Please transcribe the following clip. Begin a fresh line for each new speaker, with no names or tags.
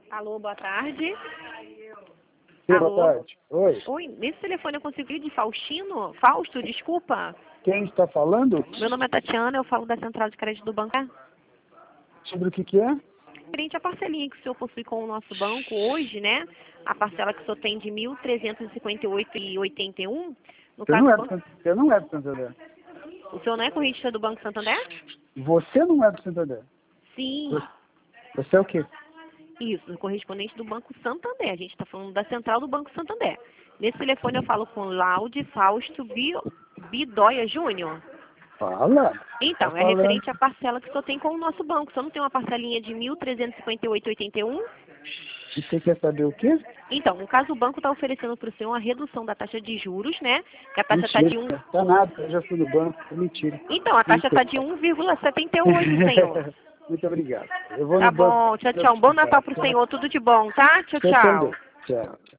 Alô, boa tarde.
Sim,
Alô?
boa tarde. Oi.
Oi, nesse telefone eu consegui de Faustino? Fausto, desculpa.
Quem está falando?
Meu nome é Tatiana, eu falo da Central de Crédito do Banco.
Sobre o que é?
Referente à parcelinha que o senhor possui com o nosso banco hoje, né? A parcela que o senhor tem de R$ 1.358,81. No caso,
Eu não é do Santander.
o senhor não é correntista do Banco Santander?
Você não é do Santander.
Sim,
Você é o quê?
isso, correspondente do Banco Santander. A gente está falando da Central do Banco Santander. Nesse telefone eu falo com Laude Fausto Bidóia Júnior.
Fala.
Então,
Tá
é
falando.
referente à parcela que o senhor tem com o nosso banco. O senhor não tem uma parcelinha de R$ 1.358,81?
E você quer saber o quê?
Então, no caso, o banco está oferecendo para o senhor uma redução da taxa de juros, né? Que a taxa está de 1...
Mentira. Tá nada. Eu já fui no banco. É mentira.
Então, a taxa está de 1,78, senhor.
Muito obrigado. Eu vou
Tá
no banco.
bom, tchau, tchau. Um bom Natal para o senhor, tudo de bom, tá? Tchau,
Você
tchau.
também. Tchau.